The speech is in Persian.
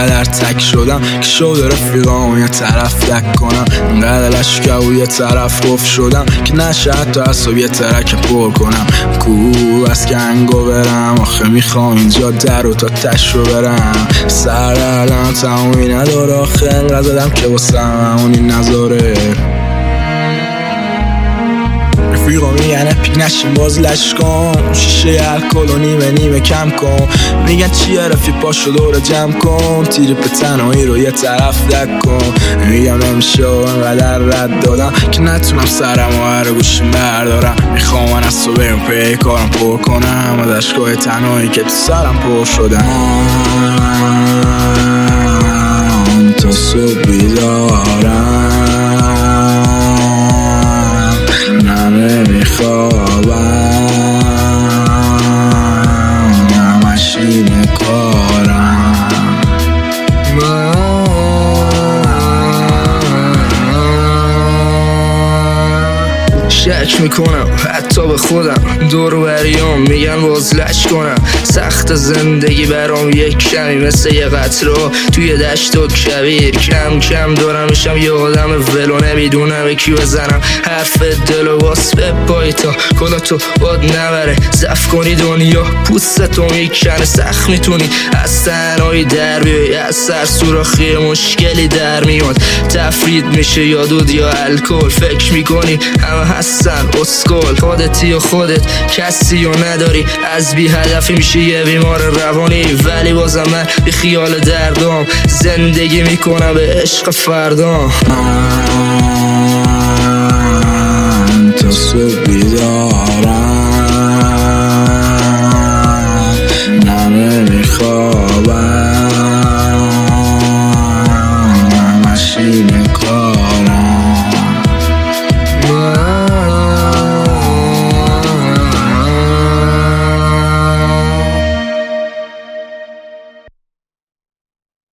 انقدر تک شدم که شد رفیقام یه طرف دک کنم، انقدر لشکه و یه طرف گفت شدم که نشه حتی اصاب یه ترک پر کنم. کو از کنگو برم آخه میخوام اینجا در و تا تش رو برم، سر دردم تمومی نداره آخه انقدر زدم که واسه همونی نذاره. رفیقا میگن اپیک نشیم باز لش کن، شیشه الکل و نیمه کم کن، میگن چیه رفیق پاشو دور جمع کن، تیر به تنهایی رو یه طرف دک کن. میگم نمیشه انقدر رد دادم که نتونم سرم و هر گوشیم بردارم، میخوام من از تو بریم پی کارم پر کنم، از اشکای تنهایی که تو سرم پر شدم. تا صبح بیدارم شک میکنم حتی به خودم، دور و بریام میگن باز لش کنم. سخت زندگی برام یک کمی مثل یه قطره توی دشت و کبیر، کم کم دارم میشم یه آدم ولو، نمیدونم کی بزنم حرف دل و باس به پای تا کلا تو باد نبره. زف کنی دنیا پوستتو میکنه، سخت میتونی از تنهایی در بیای، از سر سوراخی مشکلی در میاد، تفرید میشه یا دود یا الکل، فکر میکنی همه هستن اسکل، خودتی و خودت کسی و نداری، از بی هدفی میشه یه بیمار روانی. ولی بازم من بی خیال دردام زندگی میکنم به عشق فردام. من تا